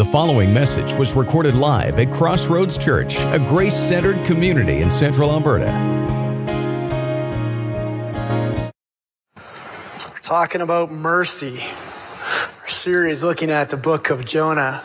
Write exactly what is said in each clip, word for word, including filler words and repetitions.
following message was recorded live at Crossroads Church, a grace-centered community in Central Alberta. We're talking about mercy. Our series looking at the book of Jonah.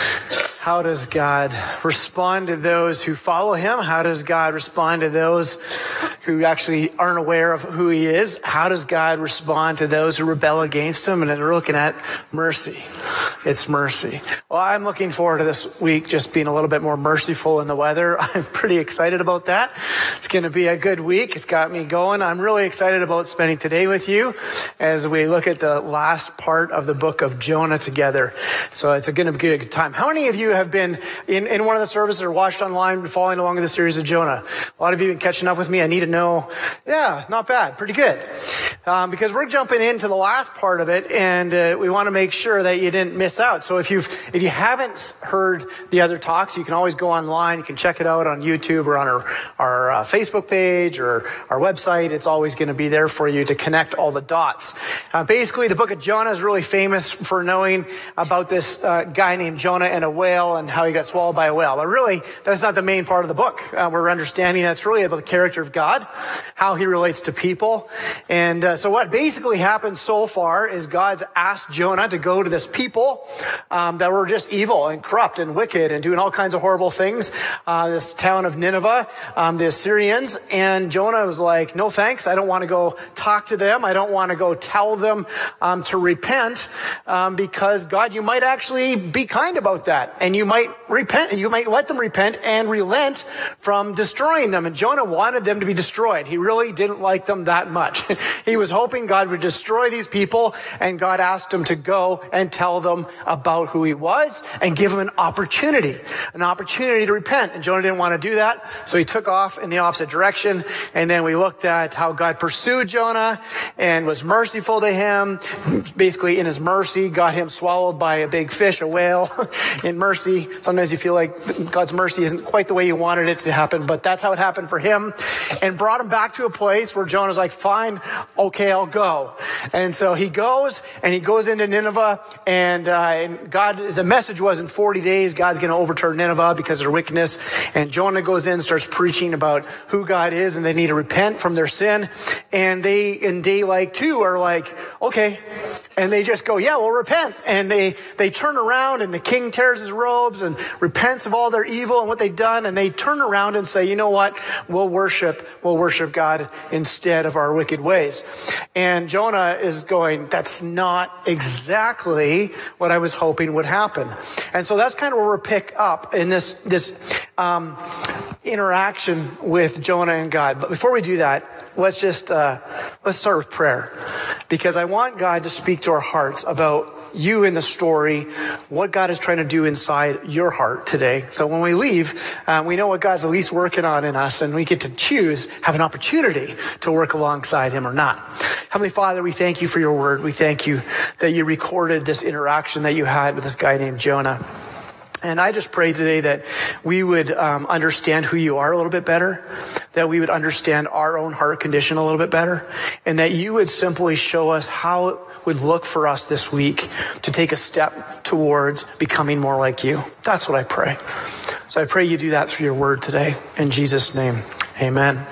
How does God respond to those who follow him? How does God respond to those who actually aren't aware of who he is? How does God respond to those who rebel against him? And then we're looking at mercy. It's mercy. Well, I'm looking forward to this week just being a little bit more merciful in the weather. I'm pretty excited about that. It's going to be a good week. It's got me going. I'm really excited about spending today with you as we look at the last part of the book of Jonah together. So it's going to be a good time. How many of you have been in, in one of the services or watched online following along with the series of Jonah? A lot of you have been catching up with me. I need to know. Yeah, not bad. Pretty good. Um, because we're jumping into the last part of it, and uh, we want to make sure that you didn't miss out. So if you've if you haven't heard the other talks, you can always go online. You can check it out on YouTube or on our our uh, Facebook page or our website. It's always going to be there for you to connect all the dots. Uh, basically, the book of Jonah is really famous for knowing about this uh, guy named Jonah and a whale and how he got swallowed by a whale. But really, that's not the main part of the book. Uh, we're understanding that's really about the character of God, how he relates to people, and uh, so what basically happened so far is God's asked Jonah to go to this people um, that were just evil and corrupt and wicked and doing all kinds of horrible things. Uh, this town of Nineveh, um, the Assyrians, and Jonah was like, no thanks. I don't want to go talk to them. I don't want to go tell them um, to repent um, because God, you might actually be kind about that, and you might repent, and you might let them repent and relent from destroying them. And Jonah wanted them to be destroyed. He really didn't like them that much. He was hoping God would destroy these people, and God asked him to go and tell them about who he was and give them an opportunity, an opportunity to repent. And Jonah didn't want to do that, so he took off in the opposite direction. And then we looked at how God pursued Jonah and was merciful to him. Basically, in his mercy, got him swallowed by a big fish, a whale. In mercy, sometimes you feel like God's mercy isn't quite the way you wanted it to happen, but that's how it happened for him, and brought him back to a place where Jonah's like, fine, okay, I'll go. And so he goes, and he goes into Nineveh, and, uh, and God, the message was in forty days, God's going to overturn Nineveh because of their wickedness. And Jonah goes in, starts preaching about who God is, and they need to repent from their sin. And they, in day like two, are like, okay. And they just go, yeah, we'll repent. And they, they turn around, and the king tears his robes and repents of all their evil and what they've done. And they turn around and say, you know what? We'll worship, we'll worship God instead of our wicked ways. And Jonah is going, that's not exactly what I was hoping would happen. And so that's kind of where we're picked up in this, this, um, interaction with Jonah and God. But before we do that, let's just, uh, let's start with prayer, because I want God to speak to our hearts about you in the story, what God is trying to do inside your heart today. So when we leave, um, we know what God's at least working on in us, and we get to choose, have an opportunity to work alongside him or not. Heavenly Father, we thank you for your word. We thank you that you recorded this interaction that you had with this guy named Jonah. And I just pray today that we would um, understand who you are a little bit better, that we would understand our own heart condition a little bit better, and that you would simply show us how it would look for us this week to take a step towards becoming more like you. That's what I pray. So I pray you do that through your word today. In Jesus' name, amen.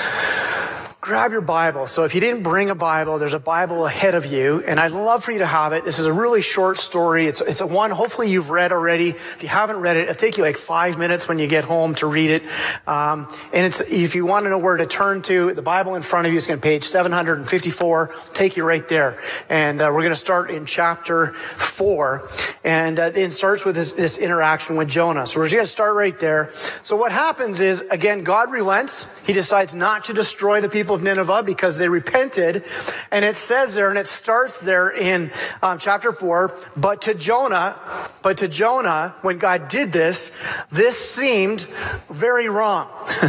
Grab your Bible. So if you didn't bring a Bible, there's a Bible ahead of you, and I'd love for you to have it. This is a really short story. It's it's a one hopefully you've read already. If you haven't read it, it'll take you like five minutes when you get home to read it. Um, and it's if you want to know where to turn to, the Bible in front of you is going to page seven hundred fifty-four. Take you right there. And uh, we're going to start in chapter four. And uh, it starts with this, this interaction with Jonah. So we're just going to start right there. So what happens is, again, God relents. He decides not to destroy the people of Nineveh because they repented. And it says there, and it starts there in um, chapter four, but to Jonah, but to Jonah, when God did this, this seemed very wrong.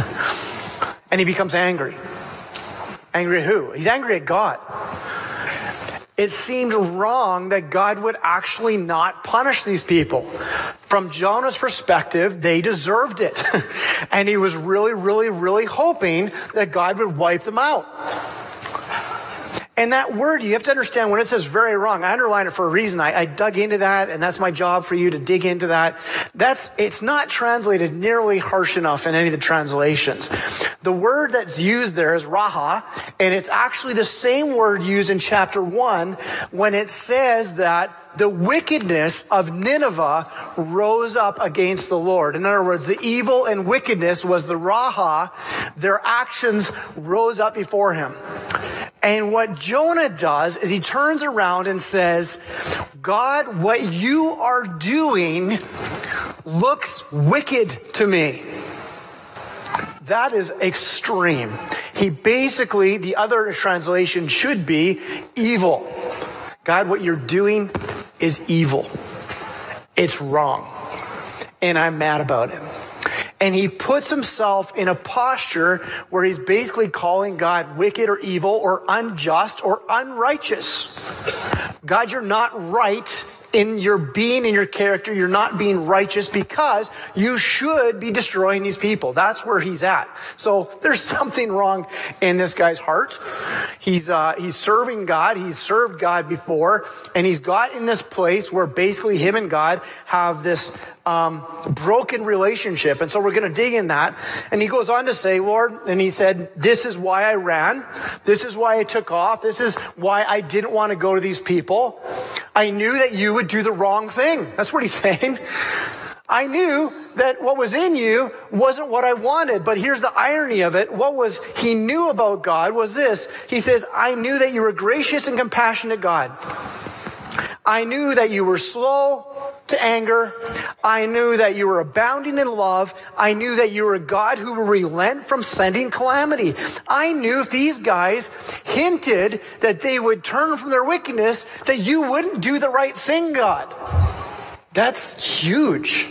And he becomes angry. Angry at who? He's angry at God. It seemed wrong that God would actually not punish these people. From Jonah's perspective, they deserved it. And he was really, really, really hoping that God would wipe them out. And that word, you have to understand when it says very wrong, I underline it for a reason. I, I dug into that, and that's my job for you to dig into that. That's, it's not translated nearly harsh enough in any of the translations. The word that's used there is raha, and it's actually the same word used in chapter one when it says that the wickedness of Nineveh rose up against the Lord. In other words, the evil and wickedness was the raha. Their actions rose up before him. And what Jonah does is he turns around and says, God, what you are doing looks wicked to me. That is extreme. He basically, the other translation should be evil. God, what you're doing is evil. It's wrong. And I'm mad about it. And he puts himself in a posture where he's basically calling God wicked or evil or unjust or unrighteous. God, you're not right in your being, in your character. You're not being righteous because you should be destroying these people. That's where he's at. So there's something wrong in this guy's heart. He's uh, he's serving God. He's served God before. And he's got in this place where basically him and God have this um, broken relationship. And so we're going to dig in that. And he goes on to say, Lord, and he said, this is why I ran. This is why I took off. This is why I didn't want to go to these people. I knew that you would do the wrong thing. That's what he's saying. I knew that what was in you wasn't what I wanted. But here's the irony of it. What was he knew about God was this. He says, I knew that you were gracious and compassionate God. I knew that you were slow to anger. I knew that you were abounding in love. I knew that you were a God who would relent from sending calamity. I knew if these guys hinted that they would turn from their wickedness, that you wouldn't do the right thing, God. That's huge.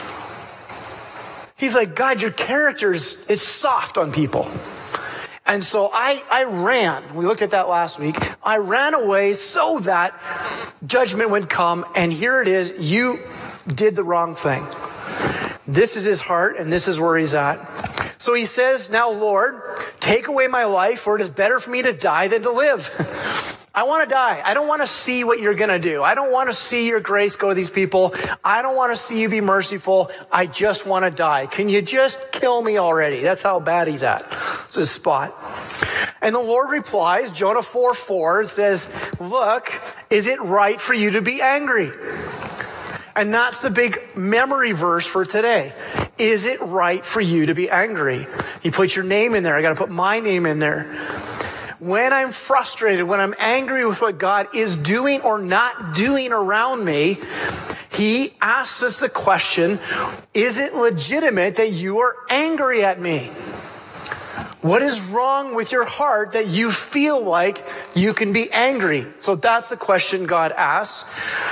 He's like, God, your character is, is soft on people. And so I, I ran. We looked at that last week. I ran away so that judgment would come. And here it is. You did the wrong thing. This is his heart, and this is where he's at. So he says, now, Lord, take away my life, for it is better for me to die than to live. I want to die. I don't want to see what you're going to do. I don't want to see your grace go to these people. I don't want to see you be merciful. I just want to die. Can you just kill me already? That's how bad he's at. It's his spot. And the Lord replies, Jonah four four says, look, is it right for you to be angry? And that's the big memory verse for today. Is it right for you to be angry? You put your name in there. I got to put my name in there. When I'm frustrated, when I'm angry with what God is doing or not doing around me, he asks us the question, is it legitimate that you are angry at me? What is wrong with your heart that you feel like you can be angry? So that's the question God asks.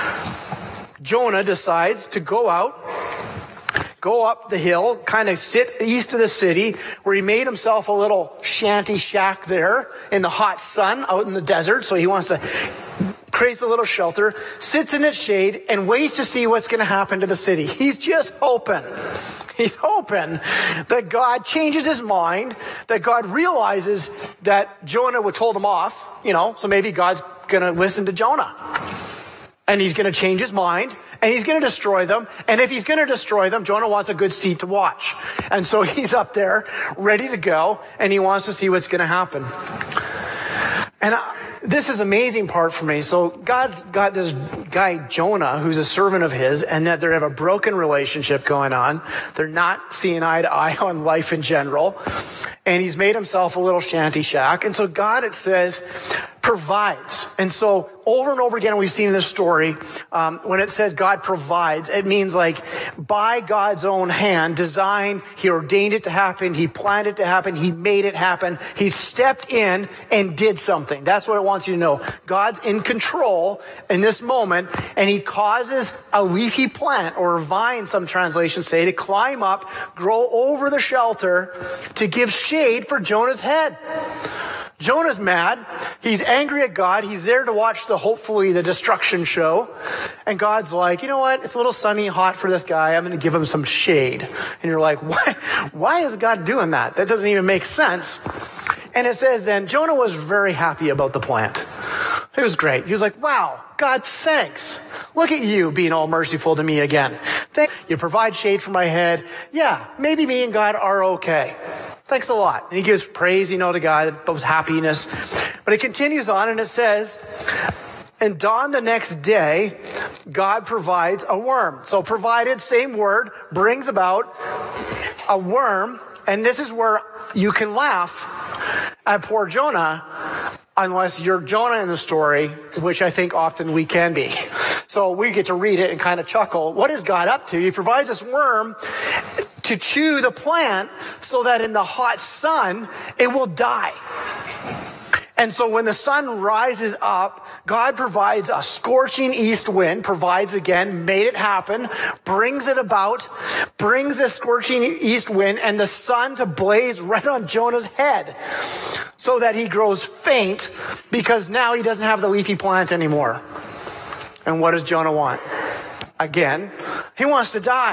Jonah decides to go out, go up the hill, kind of sit east of the city, where he made himself a little shanty shack there in the hot sun out in the desert. So he wants to create a little shelter, sits in its shade, and waits to see what's going to happen to the city. He's just hoping. He's hoping that God changes his mind, that God realizes that Jonah would told him off, you know, so maybe God's going to listen to Jonah. And he's going to change his mind, and he's going to destroy them. And if he's going to destroy them, Jonah wants a good seat to watch. And so he's up there, ready to go, and he wants to see what's going to happen. And I, this is an amazing part for me. So God's got this guy, Jonah, who's a servant of his, and that they have a broken relationship going on. They're not seeing eye to eye on life in general. And he's made himself a little shanty shack. And so God, it says, provides. And so over and over again, we've seen in this story, um, when it said God provides, it means like by God's own hand, designed, he ordained it to happen, he planned it to happen, he made it happen, he stepped in and did something. That's what it wants you to know. God's in control in this moment, and he causes a leafy plant, or a vine, some translations say, to climb up, grow over the shelter to give shade for Jonah's head. Jonah's mad. He's angry at God. He's there to watch the, hopefully, the destruction show. And God's like, you know what? It's a little sunny, hot for this guy. I'm going to give him some shade. And you're like, why, why is God doing that? That doesn't even make sense. And it says then, Jonah was very happy about the plant. It was great. He was like, wow, God, thanks. Look at you being all merciful to me again. Thank you provide shade for my head. Yeah, maybe me and God are okay. Thanks a lot. And he gives praise, you know, to God about happiness. But it continues on and it says, and dawn the next day, God provides a worm. So provided, same word, brings about a worm. And this is where you can laugh at poor Jonah, unless you're Jonah in the story, which I think often we can be. So we get to read it and kind of chuckle. What is God up to? He provides this worm to chew the plant so that in the hot sun, it will die. And so when the sun rises up, God provides a scorching east wind, provides again, made it happen, brings it about, brings this scorching east wind and the sun to blaze right on Jonah's head so that he grows faint because now he doesn't have the leafy plant anymore. And what does Jonah want? Again, he wants to die.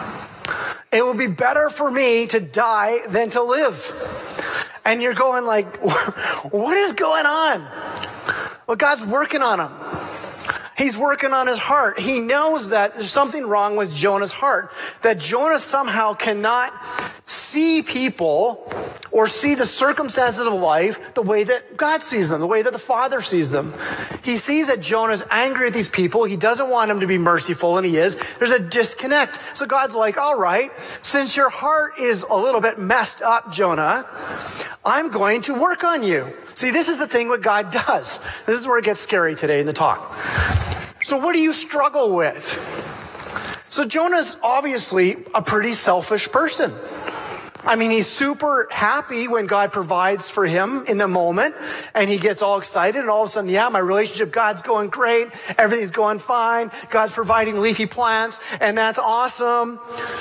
It will be better for me to die than to live. And you're going like, what is going on? Well, God's working on him. He's working on his heart. He knows that there's something wrong with Jonah's heart, that Jonah somehow cannot see people or see the circumstances of life the way that God sees them, the way that the Father sees them. He sees that Jonah's angry at these people. He doesn't want him to be merciful, and he is. There's a disconnect. So God's like, all right, since your heart is a little bit messed up, Jonah, I'm going to work on you. See, this is the thing what God does. This is where it gets scary today in the talk. So what do you struggle with? So Jonah's obviously a pretty selfish person. I mean, he's super happy when God provides for him in the moment, and he gets all excited, and all of a sudden, yeah, my relationship, God's going great, everything's going fine, God's providing leafy plants, and that's awesome.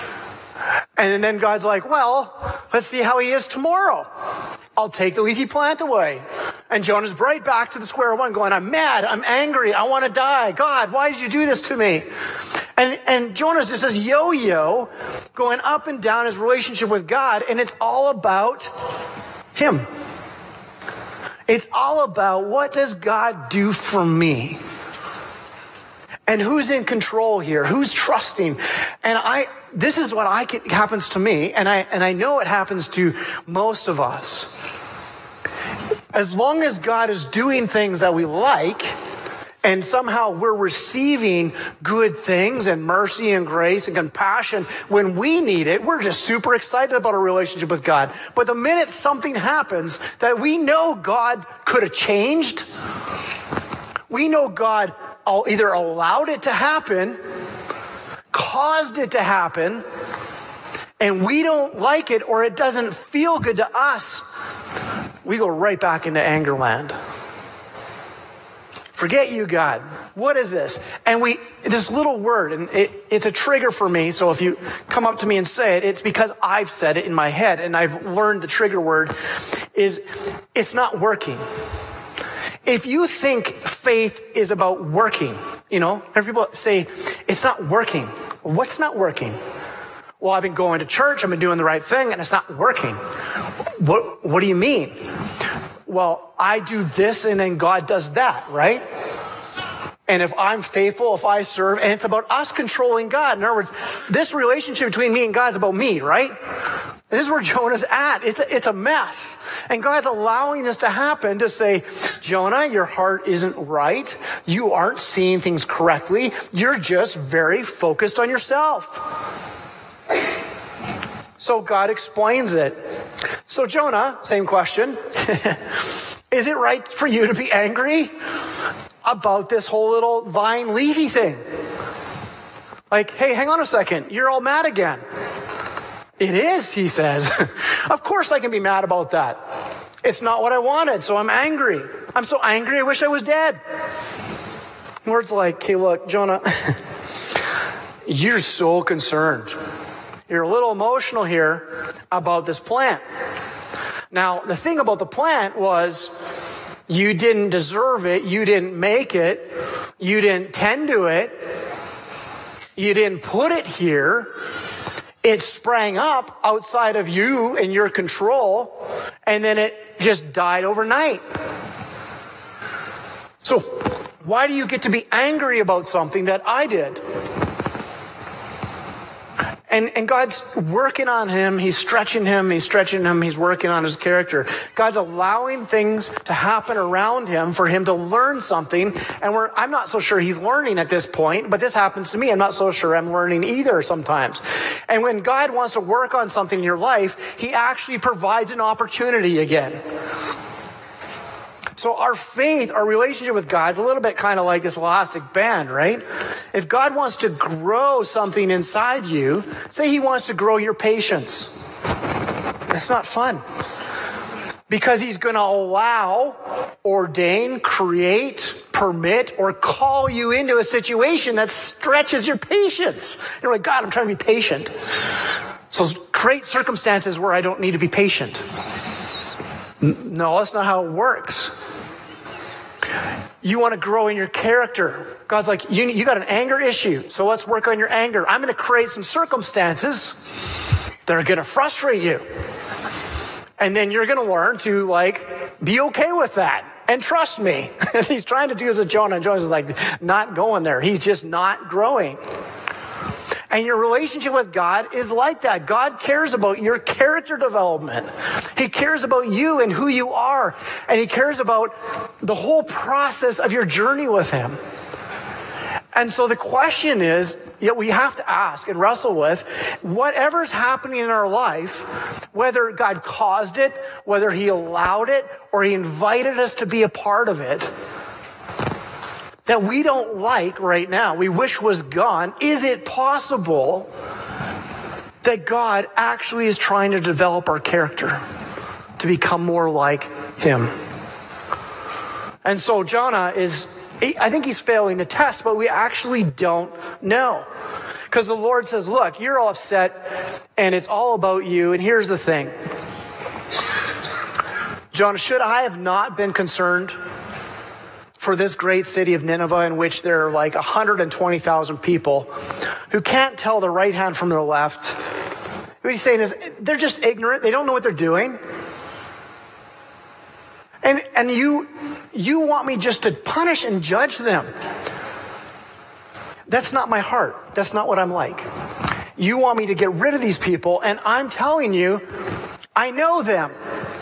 And then God's like, well, let's see how he is tomorrow. I'll take the leafy plant away. And Jonah's right back to the square one going, I'm mad, I'm angry, I want to die. God, why did you do this to me? And, and Jonah's just this yo-yo going up and down his relationship with God, and it's all about him. It's all about what does God do for me? And who's in control here? Who's trusting? And I, this is what I can, happens to me, and I and I know it happens to most of us. As long as God is doing things that we like, and somehow we're receiving good things and mercy and grace and compassion when we need it, we're just super excited about a relationship with God. But the minute something happens that we know God could have changed, we know God either allowed it to happen, caused it to happen, and we don't like it or it doesn't feel good to us, we go right back into anger land. Forget you, God. What is this? And we, this little word, and it, it's a trigger for me, so if you come up to me and say it, it's because I've said it in my head, and I've learned the trigger word is, it's not working. If you think faith is about working, you know, and people say, it's not working. What's not working? Well, I've been going to church, I've been doing the right thing, and it's not working. What, what do you mean? Well, I do this and then God does that, right? And if I'm faithful, if I serve, and it's about us controlling God. In other words, this relationship between me and God is about me, right? This is where Jonah's at. It's a, it's a mess. And God's allowing this to happen to say, Jonah, your heart isn't right. You aren't seeing things correctly. You're just very focused on yourself. So God explains it. So Jonah, same question. Is it right for you to be angry about this whole little vine leafy thing? Like, hey, hang on a second. You're all mad again. It is, he says. Of course I can be mad about that. It's not what I wanted, so I'm angry. I'm so angry, I wish I was dead. Words like, hey, look, Jonah, you're so concerned. You're a little emotional here about this plant. Now, the thing about the plant was you didn't deserve it. You didn't make it. You didn't tend to it. You didn't put it here. It sprang up outside of you and your control, And then it just died overnight. So why do you get to be angry about something that I did? And, and God's working on him. He's stretching him. He's stretching him. He's working on his character. God's allowing things to happen around him for him to learn something. And we're, I'm not so sure he's learning at this point, but this happens to me. I'm not so sure I'm learning either sometimes. And when God wants to work on something in your life, he actually provides an opportunity again. So our faith, our relationship with God is a little bit kind of like this elastic band, right? If God wants to grow something inside you, say he wants to grow your patience. It's not fun. Because he's going to allow, ordain, create, permit, or call you into a situation that stretches your patience. You're like, God, I'm trying to be patient. So create circumstances where I don't need to be patient. No, that's not how it works. You want to grow in your character. God's like, you, you got an anger issue, so let's work on your anger. I'm going to create some circumstances that are going to frustrate you. And then you're going to learn to, like, be okay with that. And trust me. He's trying to do this with Jonah, and Jonah's like, not going there. He's just not growing. And your relationship with God is like that. God cares about your character development. He cares about you and who you are. And he cares about the whole process of your journey with him. And so the question is, you know, we have to ask and wrestle with whatever's happening in our life, whether God caused it, whether he allowed it, or he invited us to be a part of it, that we don't like right now, we wish was gone. Is it possible that God actually is trying to develop our character to become more like him? And so Jonah is, I think he's failing the test, but we actually don't know. Because the Lord says, look, you're all upset and it's all about you. And here's the thing. Jonah, should I have not been concerned for this great city of Nineveh, in which there are like one hundred twenty thousand people who can't tell the right hand from the left? What he's saying is they're just ignorant. They don't know what they're doing. And and you you want me just to punish and judge them. That's not my heart. That's not what I'm like. You want me to get rid of these people, and I'm telling you, I know them.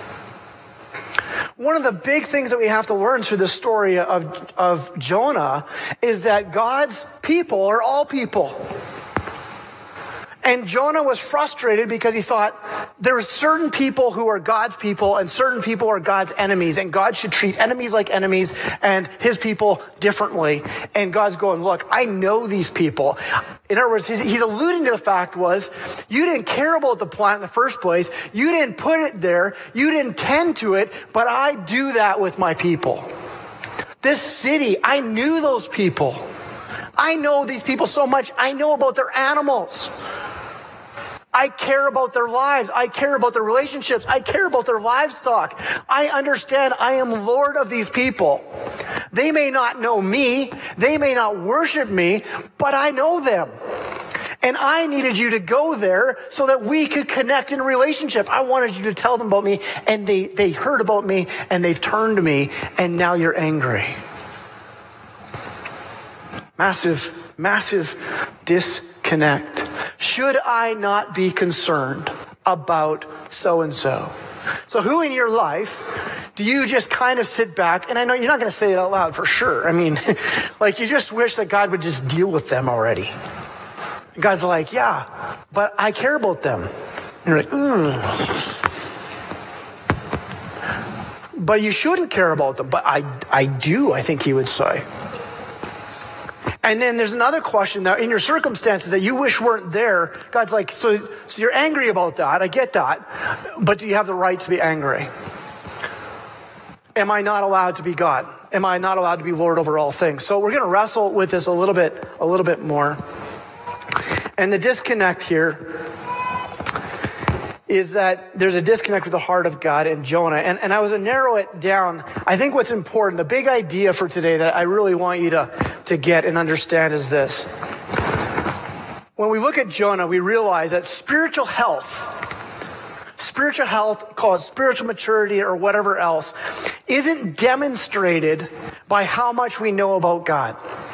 One of the big things that we have to learn through the story of, of Jonah is that God's people are all people. And Jonah was frustrated because he thought there are certain people who are God's people and certain people are God's enemies, and God should treat enemies like enemies and his people differently. And God's going, look, I know these people. In other words, he's, he's alluding to the fact was, you didn't care about the plant in the first place. You didn't put it there. You didn't tend to it, but I do that with my people. This city, I knew those people. I know these people so much. I know about their animals. I care about their lives. I care about their relationships. I care about their livestock. I understand I am Lord of these people. They may not know me. They may not worship me, but I know them. And I needed you to go there so that we could connect in a relationship. I wanted you to tell them about me, and they, they heard about me, and they've turned to me, and now you're angry. Massive, massive disconnect. Should I not be concerned about so-and-so? So who in your life do you just kind of sit back, and I know you're not going to say it out loud for sure. I mean, like you just wish that God would just deal with them already. And God's like, yeah, but I care about them. And you're like, mm. But you shouldn't care about them. But I, I do, I think he would say. And then there's another question that in your circumstances that you wish weren't there, God's like, so, so you're angry about that. I get that. But do you have the right to be angry? Am I not allowed to be God? Am I not allowed to be Lord over all things? So we're going to wrestle with this a little bit, a little bit more. And the disconnect here is that there's a disconnect with the heart of God and Jonah. And, and I was to narrow it down. I think what's important, the big idea for today that I really want you to, to get and understand is this. When we look at Jonah, we realize that spiritual health, spiritual spiritual health, call it spiritual maturity or whatever else, isn't demonstrated by how much we know about God.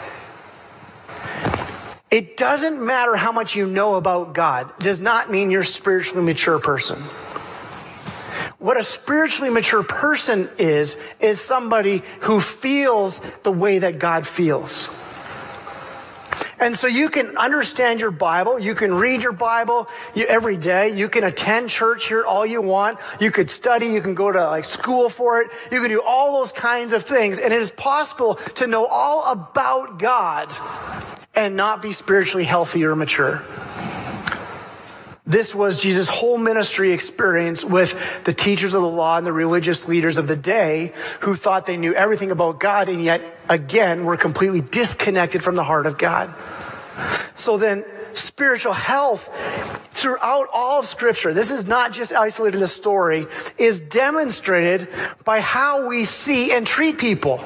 It doesn't matter how much you know about God. It does not mean you're a spiritually mature person. What a spiritually mature person is, is somebody who feels the way that God feels. And so you can understand your Bible, you can read your Bible you, every day, you can attend church here all you want, you could study, you can go to like school for it, you can do all those kinds of things, and it is possible to know all about God and not be spiritually healthy or mature. This was Jesus' whole ministry experience with the teachers of the law and the religious leaders of the day who thought they knew everything about God and yet, again, were completely disconnected from the heart of God. So then, spiritual health throughout all of Scripture, this is not just isolated to the story, is demonstrated by how we see and treat people.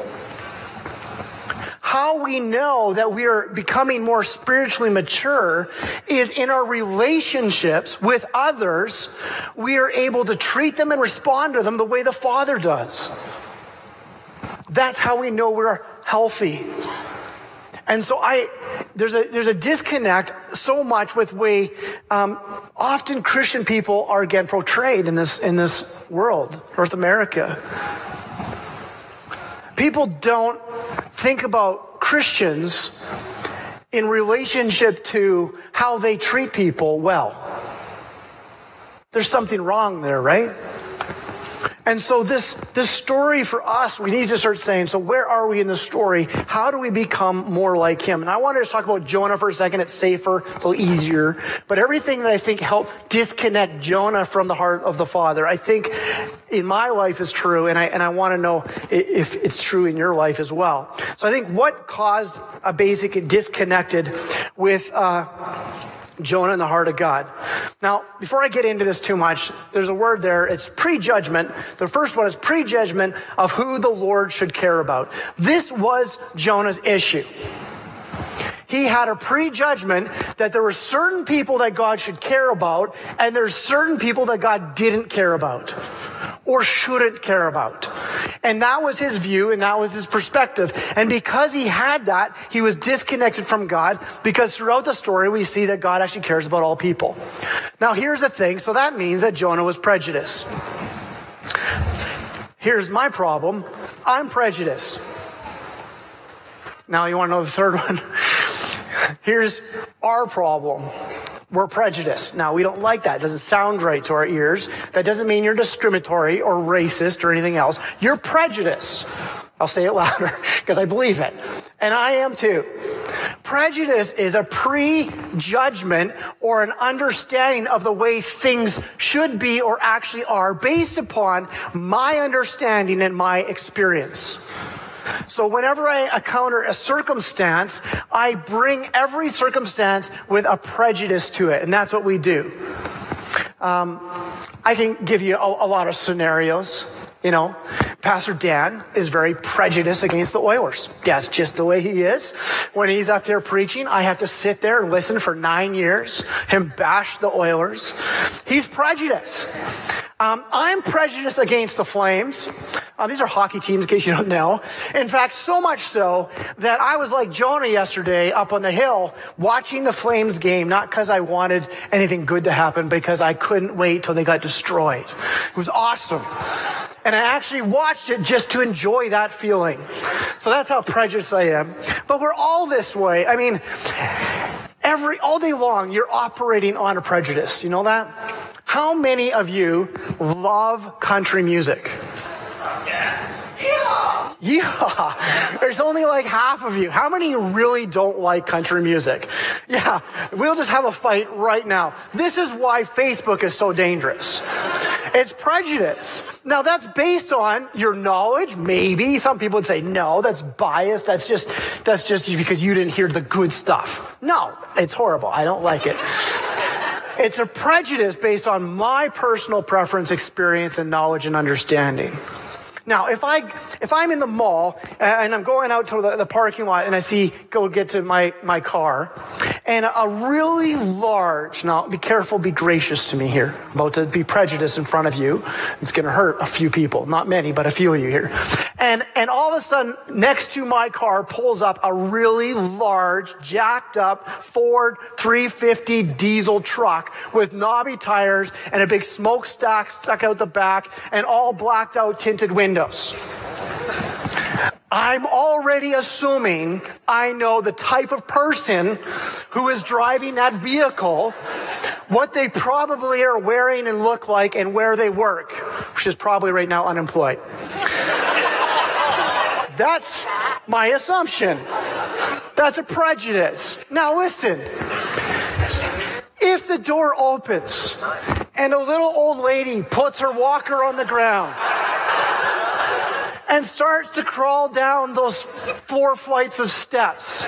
How we know that we are becoming more spiritually mature is in our relationships with others. We are able to treat them and respond to them the way the Father does. That's how we know we're healthy. And so I, there's a there's a disconnect so much with the way um, often Christian people are again portrayed in this in this world, North America. People don't think about Christians in relationship to how they treat people well. There's something wrong there, right? And so this, this story for us, we need to start saying, so where are we in the story? How do we become more like him? And I wanted to talk about Jonah for a second. It's safer. It's a little easier. But everything that I think helped disconnect Jonah from the heart of the Father, I think in my life is true. And I, and I want to know if it's true in your life as well. So I think what caused a basic disconnected with, uh, Jonah in the heart of God. Now, before I get into this too much, there's a word there. It's prejudgment. The first one is prejudgment of who the Lord should care about. This was Jonah's issue. He had a prejudgment that there were certain people that God should care about, and there's certain people that God didn't care about or shouldn't care about. And that was his view, and that was his perspective. And because he had that, he was disconnected from God, because throughout the story, we see that God actually cares about all people. Now, here's the thing. So that means that Jonah was prejudiced. Here's my problem. I'm prejudiced. Now, you want to know the third one? Here's our problem. We're prejudiced. Now, we don't like that. It doesn't sound right to our ears. That doesn't mean you're discriminatory or racist or anything else. You're prejudiced. I'll say it louder because I believe it. And I am too. Prejudice is a prejudgment or an understanding of the way things should be or actually are based upon my understanding and my experience. So whenever I encounter a circumstance, I bring every circumstance with a prejudice to it. And that's what we do. Um, I can give you a, a lot of scenarios. You know, Pastor Dan is very prejudiced against the Oilers. That's just the way he is. When he's up there preaching, I have to sit there and listen for nine years, him bash the Oilers. He's prejudiced. Um, I'm prejudiced against the Flames. Uh, these are hockey teams, in case you don't know. In fact, so much so that I was like Jonah yesterday up on the hill watching the Flames game, not because I wanted anything good to happen, because I couldn't wait till they got destroyed. It was awesome. And I actually watched it just to enjoy that feeling. So that's how prejudiced I am. But we're all this way. I mean, every all day long, you're operating on a prejudice. You know that? How many of you love country music? Yeah, there's only like half of you. How many really don't like country music? Yeah, we'll just have a fight right now. This is why Facebook is so dangerous. It's prejudice. Now, that's based on your knowledge. Maybe some people would say, no, that's biased. That's just, that's just because you didn't hear the good stuff. No, it's horrible. I don't like it. It's a prejudice based on my personal preference, experience, and knowledge and understanding. Now, if I, if I'm in the mall and I'm going out to the, the parking lot and I see, go get to my, my car and a really large, now be careful, be gracious to me here. I'm about to be prejudiced in front of you. It's going to hurt a few people, not many, but a few of you here. And, and all of a sudden, next to my car pulls up a really large, jacked up Ford three fifty diesel truck with knobby tires and a big smokestack stuck out the back and all blacked out tinted windows. I'm already assuming I know the type of person who is driving that vehicle, what they probably are wearing and look like, and where they work, which is probably right now unemployed. That's my assumption. That's a prejudice. Now listen, if the door opens and a little old lady puts her walker on the ground and starts to crawl down those four flights of steps,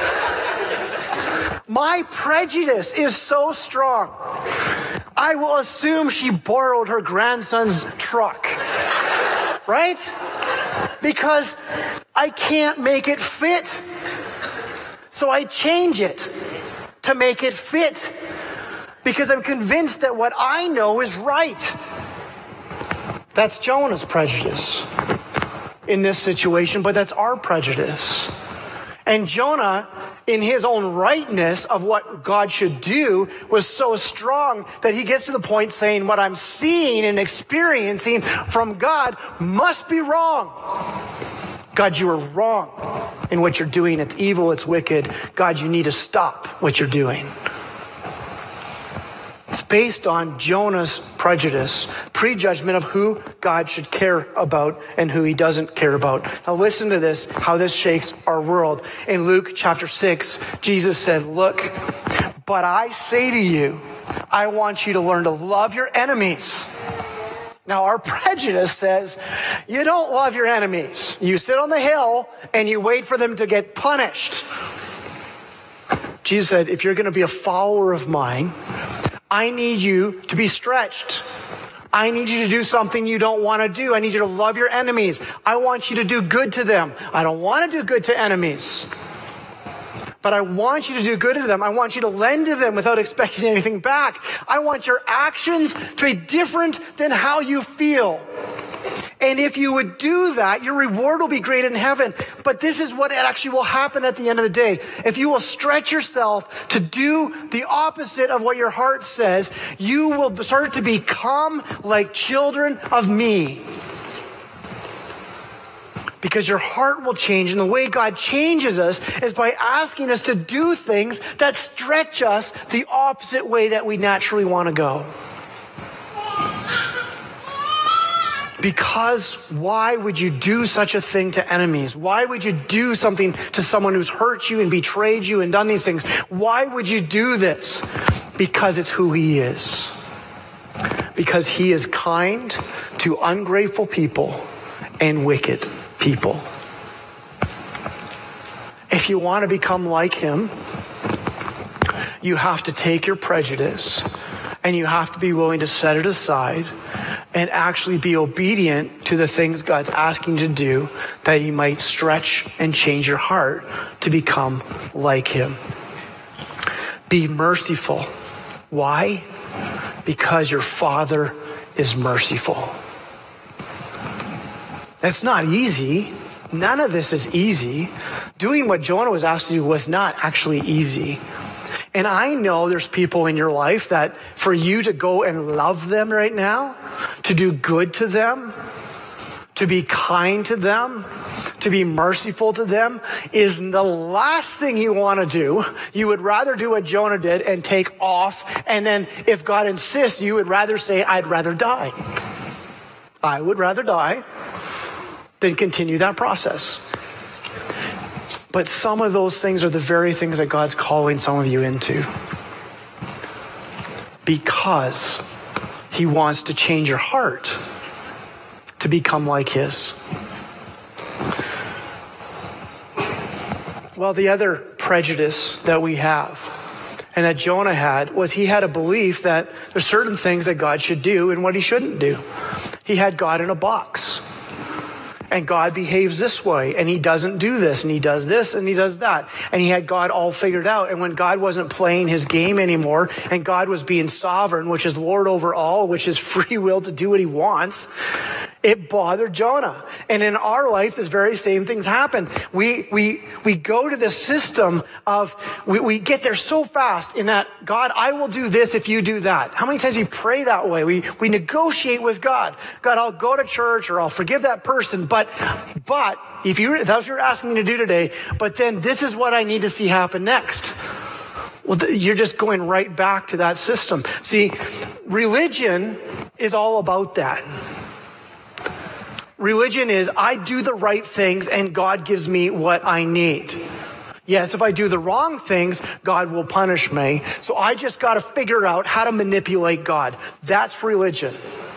my prejudice is so strong, I will assume she borrowed her grandson's truck, right? Because I can't make it fit. So I change it to make it fit, because I'm convinced that what I know is right. That's Jonah's prejudice in this situation, but that's our prejudice. And Jonah, in his own rightness of what God should do, was so strong that he gets to the point saying, what I'm seeing and experiencing from God must be wrong. God, you are wrong in what you're doing. It's evil, it's wicked. God, you need to stop what you're doing. It's based on Jonah's prejudice, prejudgment of who God should care about and who he doesn't care about. Now listen to this, how this shakes our world. In Luke chapter six, Jesus said, look, but I say to you, I want you to learn to love your enemies. Now our prejudice says, you don't love your enemies. You sit on the hill and you wait for them to get punished. Jesus said, if you're going to be a follower of mine, I need you to be stretched. I need you to do something you don't want to do. I need you to love your enemies. I want you to do good to them. I don't want to do good to enemies, but I want you to do good to them. I want you to lend to them without expecting anything back. I want your actions to be different than how you feel. And if you would do that, your reward will be great in heaven. But this is what actually will happen at the end of the day. If you will stretch yourself to do the opposite of what your heart says, you will start to become like children of me. Because your heart will change. And the way God changes us is by asking us to do things that stretch us the opposite way that we naturally want to go. Because why would you do such a thing to enemies? Why would you do something to someone who's hurt you and betrayed you and done these things? Why would you do this? Because it's who he is. Because he is kind to ungrateful people and wicked people. If you want to become like him, you have to take your prejudice and you have to be willing to set it aside and actually be obedient to the things God's asking you to do, that he might stretch and change your heart to become like him. Be merciful. Why? Because your Father is merciful. That's not easy. None of this is easy. Doing what Jonah was asked to do was not actually easy. And I know there's people in your life that for you to go and love them right now, to do good to them, to be kind to them, to be merciful to them, is the last thing you want to do. You would rather do what Jonah did and take off. And then if God insists, you would rather say, I'd rather die. I would rather die than continue that process. But some of those things are the very things that God's calling some of you into. Because he wants to change your heart to become like his. Well, the other prejudice that we have, and that Jonah had, was he had a belief that there's certain things that God should do and what he shouldn't do. He had God in a box. and God behaves this way, and he doesn't do this, and he does this, and he does that. And he had God all figured out. And when God wasn't playing his game anymore, and God was being sovereign, which is Lord over all, which is free will to do what he wants, it bothered Jonah. And in our life, this very same things happen. We we we go to this system of, we, we get there so fast in that, God, I will do this if you do that. How many times we pray that way? We we negotiate with God. God, I'll go to church, or I'll forgive that person, but but if you if that's what you're asking me to do today, but then this is what I need to see happen next. Well, you're just going right back to that system. See, religion is all about that. Religion is, I do the right things and God gives me what I need. Yes, if I do the wrong things, God will punish me. So I just got to figure out how to manipulate God. That's religion.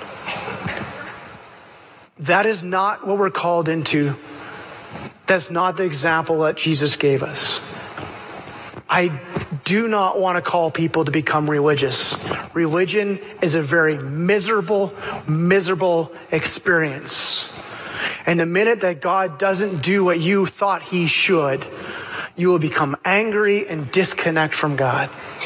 That is not what we're called into. That's not the example that Jesus gave us. I do not want to call people to become religious. Religion is a very miserable, miserable experience. And the minute that God doesn't do what you thought he should, you will become angry and disconnect from God.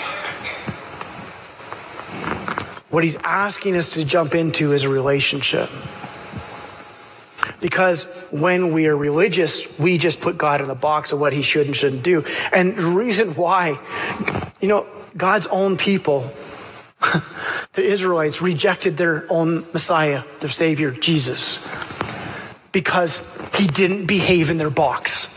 What he's asking us to jump into is a relationship. Because when we are religious, we just put God in the box of what he should and shouldn't do. And the reason why, you know, God's own people, the Israelites, rejected their own Messiah, their Savior, Jesus, because he didn't behave in their box.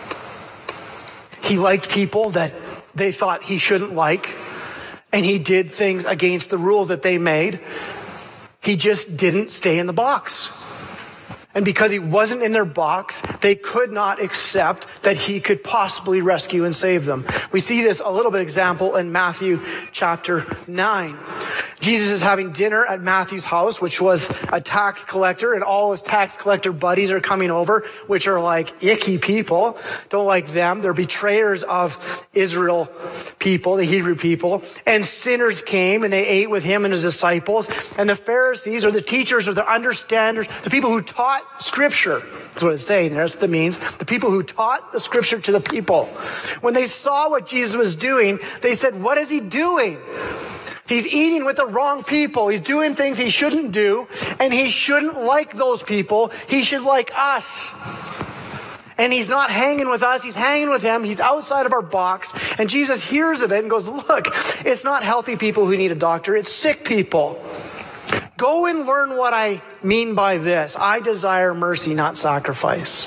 He liked people that they thought he shouldn't like, and he did things against the rules that they made. He just didn't stay in the box. And because he wasn't in their box, they could not accept that he could possibly rescue and save them. We see this a little bit example in Matthew chapter nine. Jesus is having dinner at Matthew's house, which was a tax collector, and all his tax collector buddies are coming over, which are like icky people. Don't like them. They're betrayers of Israel people, the Hebrew people. And sinners came and they ate with him and his disciples. And the Pharisees, or the teachers, or the understanders, the people who taught Scripture, that's what it's saying there, that's what it means. The people who taught the Scripture to the people. When they saw what Jesus was doing, they said, what is he doing? He's eating with the wrong people. He's doing things he shouldn't do, and he shouldn't like those people. He should like us. And he's not hanging with us. He's hanging with him. He's outside of our box. And Jesus hears of it and goes, look, it's not healthy people who need a doctor. It's sick people. Go and learn what I mean by this. I desire mercy, not sacrifice.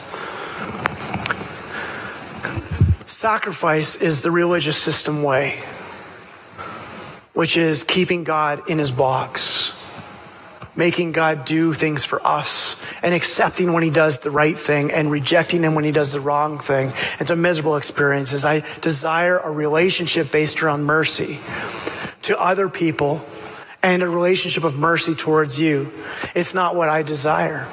Sacrifice is the religious system way, which is keeping God in his box, making God do things for us, and accepting when he does the right thing and rejecting him when he does the wrong thing. It's a miserable experience. As I desire a relationship based around mercy to other people and a relationship of mercy towards you. It's not what I desire.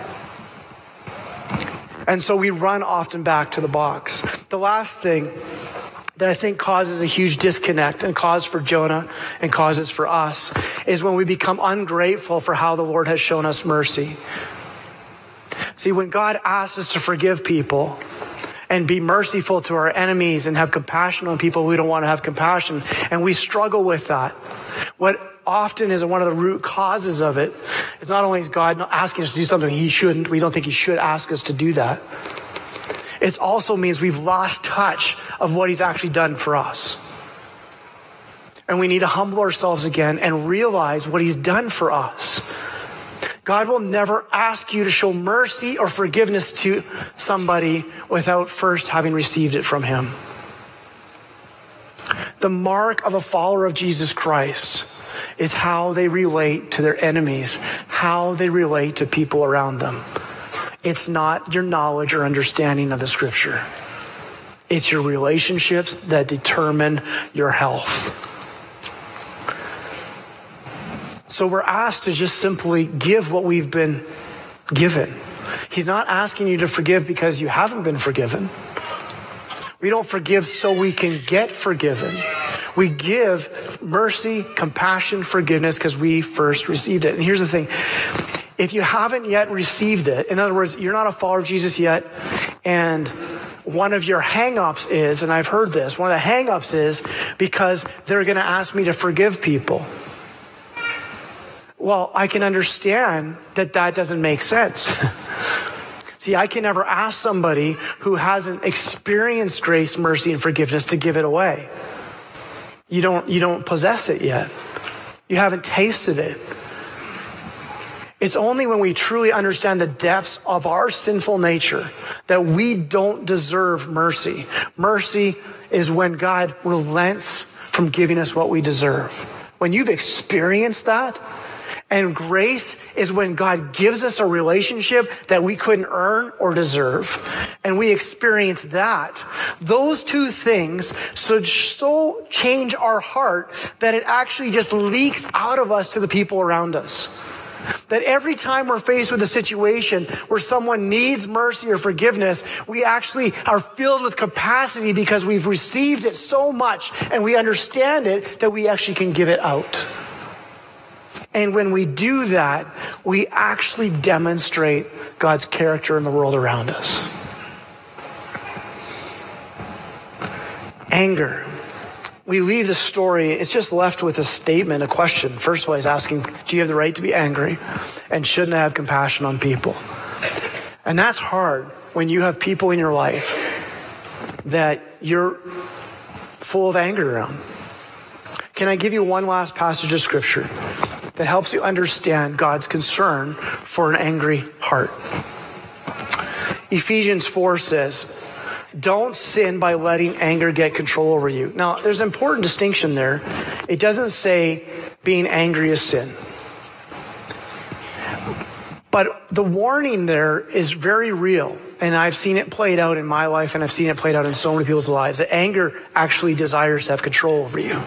And so we run often back to the box. The last thing that I think causes a huge disconnect, and cause for Jonah and causes for us, is when we become ungrateful for how the Lord has shown us mercy. See, when God asks us to forgive people and be merciful to our enemies and have compassion on people we don't want to have compassion, and we struggle with that, what often is one of the root causes of it is not only is God not asking us to do something he shouldn't, we don't think he should ask us to do that. It also means we've lost touch of what he's actually done for us. And we need to humble ourselves again and realize what he's done for us. God will never ask you to show mercy or forgiveness to somebody without first having received it from him. The mark of a follower of Jesus Christ is how they relate to their enemies, how they relate to people around them. It's not your knowledge or understanding of the Scripture. It's your relationships that determine your health. So we're asked to just simply give what we've been given. He's not asking you to forgive because you haven't been forgiven. We don't forgive so we can get forgiven. We give mercy, compassion, forgiveness because we first received it. And here's the thing. if you haven't yet received it, in other words, you're not a follower of Jesus yet, and one of your hang-ups is, and I've heard this, one of the hang-ups is because they're going to ask me to forgive people. Well, I can understand that that doesn't make sense. See, I can never ask somebody who hasn't experienced grace, mercy, and forgiveness to give it away. You don't, you don't possess it yet. You haven't tasted it. It's only when we truly understand the depths of our sinful nature that we don't deserve mercy. Mercy is when God relents from giving us what we deserve. When you've experienced that, and grace is when God gives us a relationship that we couldn't earn or deserve, and we experience that. Those two things should so change our heart that it actually just leaks out of us to the people around us. That every time we're faced with a situation where someone needs mercy or forgiveness, we actually are filled with capacity because we've received it so much and we understand it that we actually can give it out. And when we do that, we actually demonstrate God's character in the world around us. Anger. We leave the story, it's just left with a statement, a question. First of all, he's asking, do you have the right to be angry? And shouldn't I have compassion on people? And that's hard when you have people in your life that you're full of anger around. Can I give you one last passage of scripture that helps you understand God's concern for an angry heart? Ephesians four says, don't sin by letting anger get control over you. Now, there's an important distinction there. It doesn't say being angry is sin. But the warning there is very real. And I've seen it played out in my life, and I've seen it played out in so many people's lives, that anger actually desires to have control over you.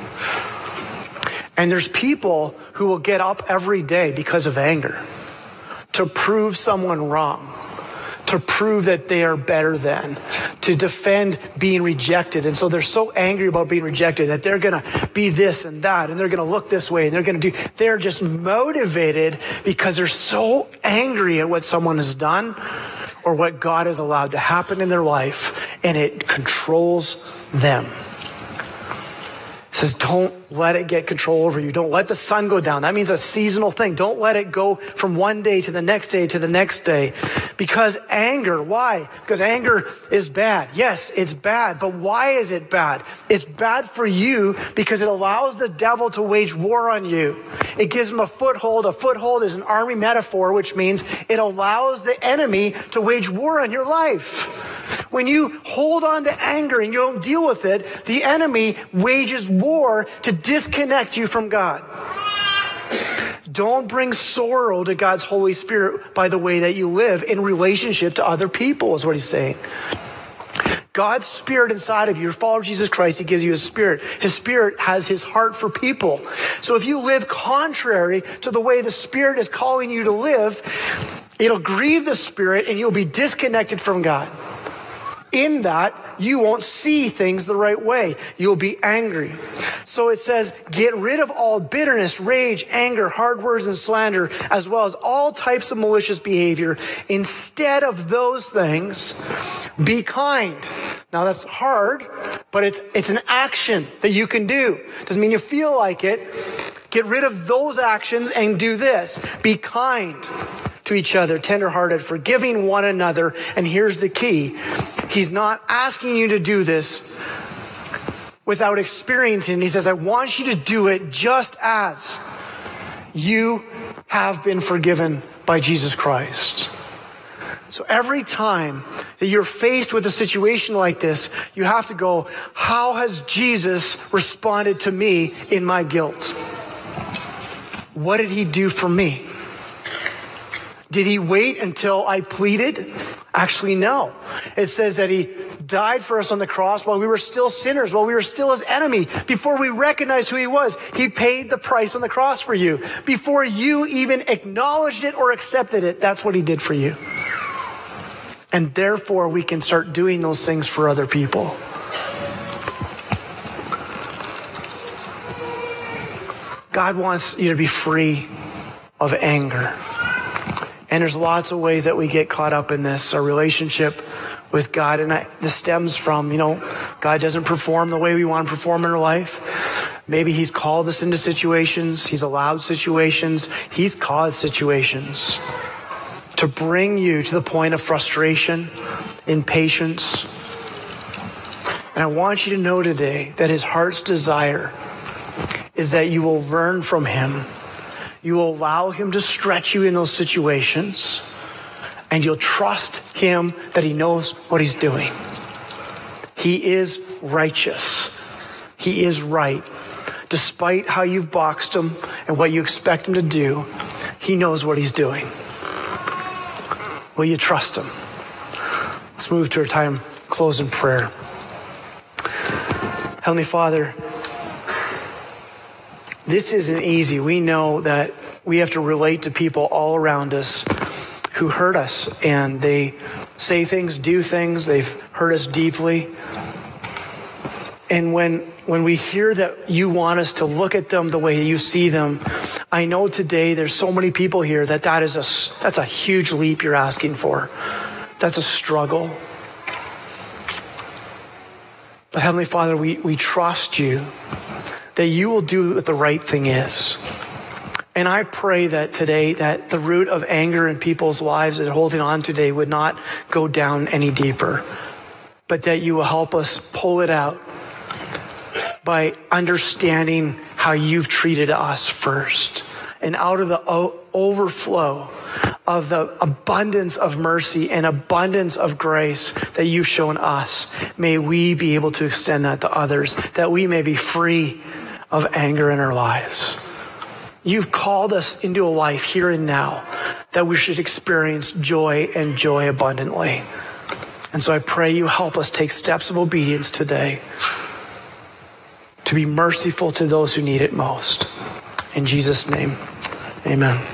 And there's people who will get up every day because of anger to prove someone wrong, to prove that they are better than, to defend being rejected. And so they're so angry about being rejected that they're going to be this and that, and they're going to look this way, and they're going to do, they're just motivated because they're so angry at what someone has done or what God has allowed to happen in their life, and it controls them. It says, don't let it get control over you. Don't let the sun go down. That means a seasonal thing. Don't let it go from one day to the next day to the next day. Because anger, why? Because anger is bad. Yes, it's bad. But why is it bad? It's bad for you because it allows the devil to wage war on you. It gives him a foothold. A foothold is an army metaphor, which means it allows the enemy to wage war on your life. When you hold on to anger and you don't deal with it, the enemy wages war to disconnect you from God. Don't bring sorrow to God's Holy Spirit by the way that you live in relationship to other people, is what he's saying. God's Spirit inside of you, you're a follower of Jesus Christ, he gives you his Spirit. His Spirit has his heart for people. So if you live contrary to the way the Spirit is calling you to live, it'll grieve the Spirit and you'll be disconnected from God. In that, you won't see things the right way. You'll be angry. So it says, get rid of all bitterness, rage, anger, hard words, and slander, as well as all types of malicious behavior. Instead of those things, be kind. Now that's hard, but it's it's an action that you can do. Doesn't mean you feel like it. Get rid of those actions and do this. Be kind to each other, tenderhearted, forgiving one another. And here's the key. He's not asking you to do this without experiencing. He says, I want you to do it just as you have been forgiven by Jesus Christ. So every time that you're faced with a situation like this, you have to go, how has Jesus responded to me in my guilt? What did he do for me? Did he wait until I pleaded? Actually, no. It says that he died for us on the cross while we were still sinners, while we were still his enemy. Before we recognized who he was, he paid the price on the cross for you. Before you even acknowledged it or accepted it, that's what he did for you. And therefore, we can start doing those things for other people. God wants you to be free of anger. And there's lots of ways that we get caught up in this, our relationship with God. And I, this stems from, you know, God doesn't perform the way we want to perform in our life. Maybe he's called us into situations. He's allowed situations. He's caused situations to bring you to the point of frustration, impatience. And I want you to know today that his heart's desire is that you will learn from him. You will allow him to stretch you in those situations, and you'll trust him that he knows what he's doing. He is righteous. He is right. Despite how you've boxed him and what you expect him to do, he knows what he's doing. Will you trust him? Let's move to our time, close in prayer. Heavenly Father, this isn't easy. We know that we have to relate to people all around us who hurt us, and they say things, do things, they've hurt us deeply. And when when we hear that you want us to look at them the way you see them, I know today there's so many people here that that is a, that's a huge leap you're asking for. That's a struggle. But Heavenly Father, we, we trust you that you will do what the right thing is. And I pray that today, that the root of anger in people's lives that are holding on today would not go down any deeper, but that you will help us pull it out by understanding how you've treated us first. And out of the o- overflow of the abundance of mercy and abundance of grace that you've shown us, may we be able to extend that to others, that we may be free of anger in our lives. You've called us into a life here and now that we should experience joy and joy abundantly. And so I pray you help us take steps of obedience today to be merciful to those who need it most. In Jesus' name, amen.